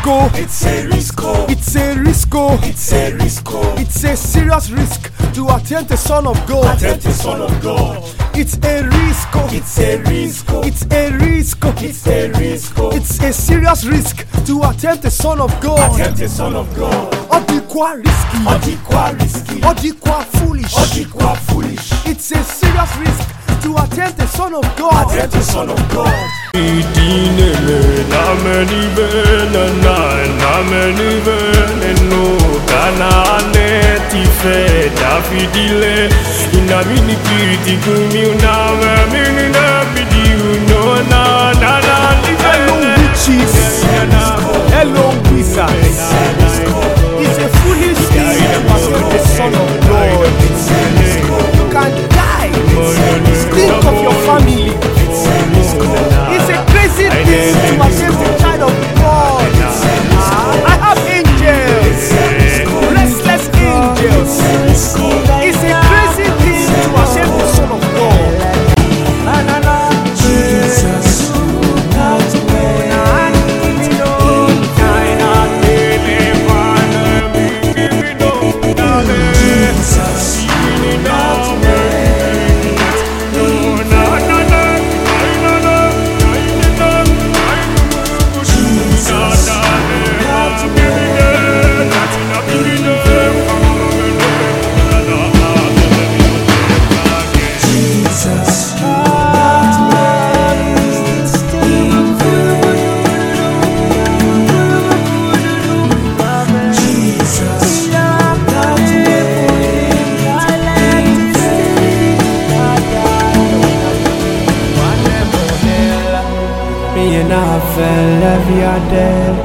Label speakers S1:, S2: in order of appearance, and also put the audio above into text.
S1: risco.
S2: It's a risco.
S1: It's a risco.
S2: It's a risco.
S1: It's a serious risk to attempt the Son of God.
S2: Attempt the Son of God.
S1: It's a risco.
S2: It's a risco.
S1: It's a risco.
S2: It's a risco.
S1: It's a serious risk to attempt the Son of God.
S2: Attempt the Son of God.
S1: Odikwa risky.
S2: Odikwa risky.
S1: Odikwa foolish.
S2: Odikwa foolish.
S1: It's a serious risk to attempt the Son of God.
S2: Attempt the Son of God.
S1: Hello witches. Hello wizards. It's a foolish thing to attempt the Son of God. You can die. Think of your family. It's a crazy thing to attempt the child of God. I have angels, restless angels. It's a crazy thing to attempt the Son of God.
S3: Me and I fell every day.